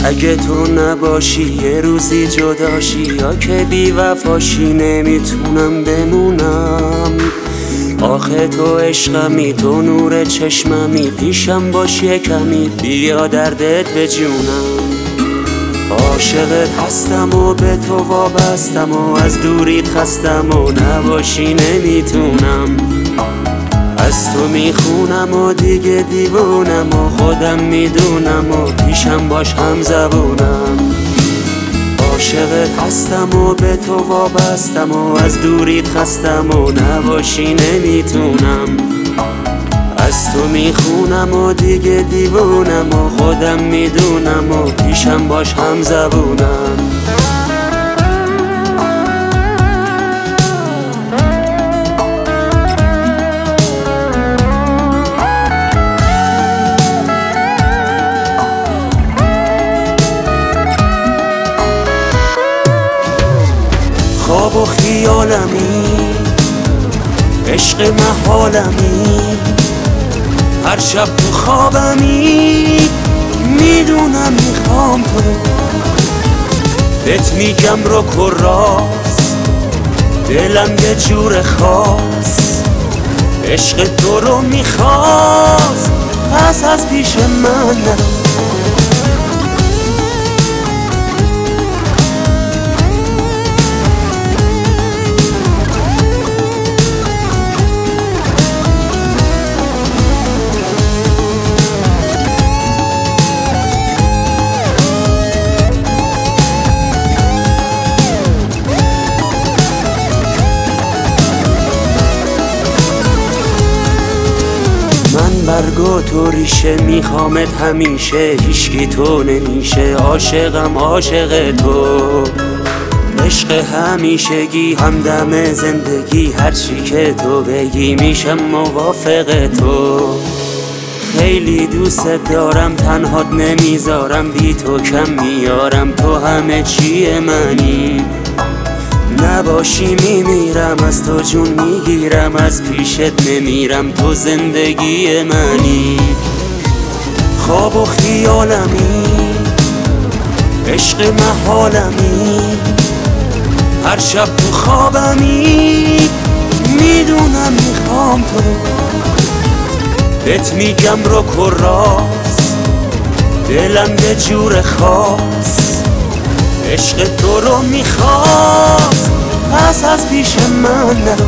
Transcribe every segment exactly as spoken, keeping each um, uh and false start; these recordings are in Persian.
اگه تو نباشی یه روزی جداشی، یا که بی وفاشی نمیتونم بمونم. آخه تو عشقمی، تو نور چشممی، پیشم باشی کمی بیا دردت به جونم. عاشقت هستم و به تو وابستم و از دوریت خستم و نباشی نمیتونم. از تو میخونم و دیگه دیوونم و خودم میدونم و پیشم باش هم زبونم. عاشقت هستم و به تو وابستم و از دوریت خستم و نباشی نمیتونم. از تو میخونم و دیگه دیوونم و خودم میدونم و پیشم باش هم زبونم. خواب و خیالمی، عشق محالمی، هر شب تو خوابمی میدونم میخوام تو رو. بهت میگم رک و راست، دلم یه جور خاص، عشق تو رو میخواست، پس از پیش من نرو. من برگو تو ریشه، میخوامت همیشه، هیچکی تو نمیشه. عاشقم عاشق تو، عشق همیشگی، همدم زندگی، هرچی که تو بگی میشم موافق تو. خیلی دوست دارم، تنهات نمیذارم، بی تو کم میارم، تو همه چیه منی. نباشی میمیرم، از تو جون میگیرم، از پیشت نمیرم، تو زندگی منی. خواب و خیالمی، عشق محالمی، هر شب تو خوابمی میدونم میخوام تو رو. بهت میگم رک و راست، دلم یه جور خاص، عشق تو رو میخواست، پس از پیش من نرو.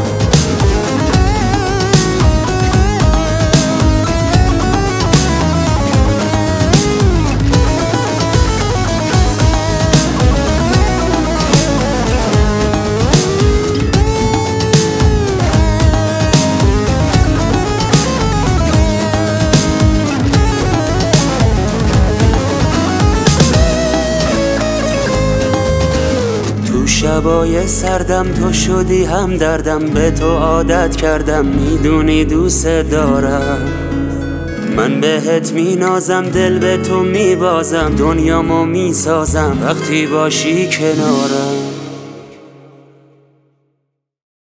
شبای سردم تو شدی هم دردم، به تو عادت کردم، میدونی دوست دارم. من بهت مینازم، دل به تو میبازم، دنیامو میسازم وقتی باشی کنارم.